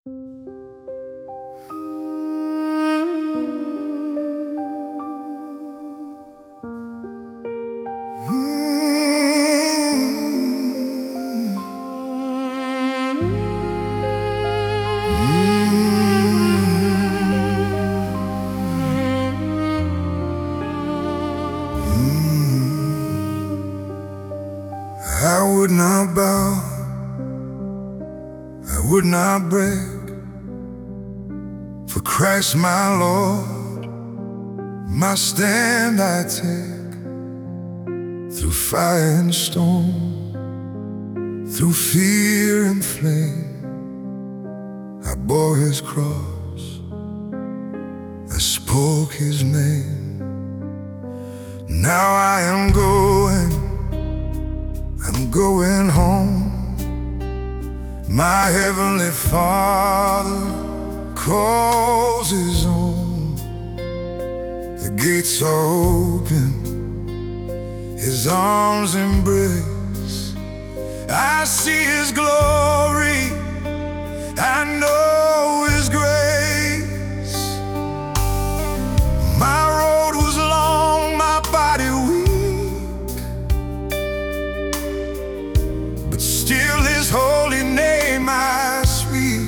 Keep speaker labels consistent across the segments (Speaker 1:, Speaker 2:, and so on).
Speaker 1: I would not bow, I would not break for Christ my Lord. My stand I take through fire and storm, through fear and flame. I bore his cross, I spoke his name. Now I am going, I'm going home. My heavenly Father calls his own. The gates are open, his arms embrace. I see his glory, I know his grace. My road was long, my body weak, but still his holy name I speak.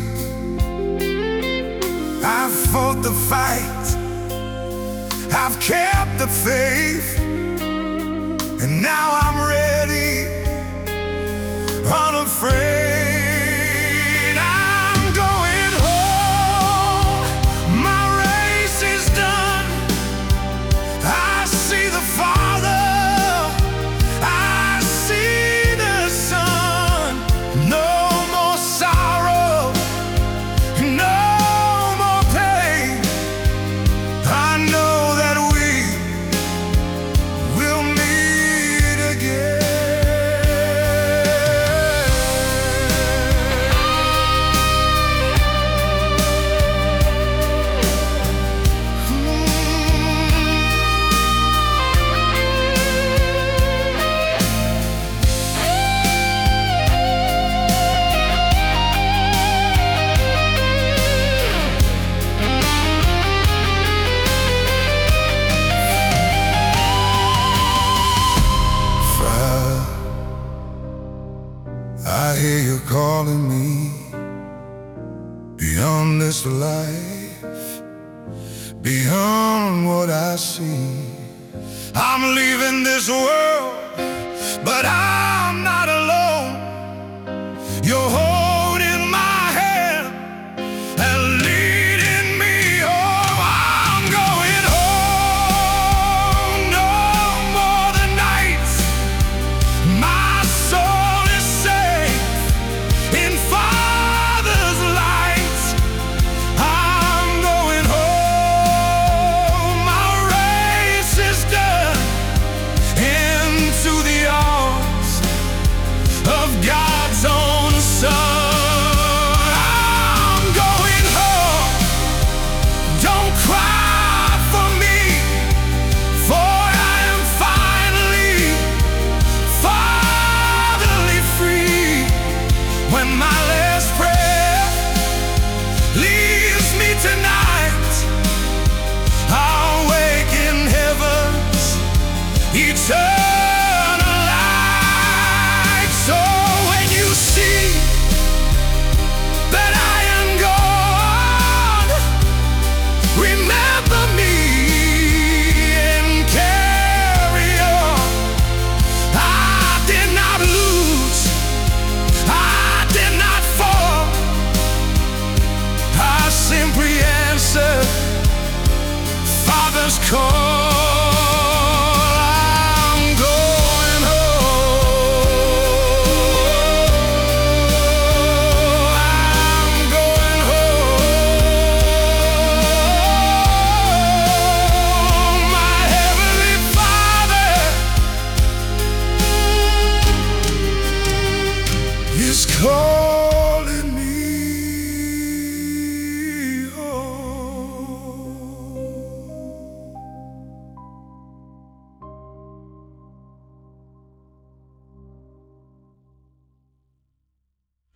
Speaker 1: I've fought the fight, I've kept the faith, and now I'm ready, unafraid. I'm going home, my race is done. I see the Father, I see the Son. No more sorrow, no more pain. I know that we will meet again. I hear you calling me beyond this life, beyond what I see. I'm leaving this world, but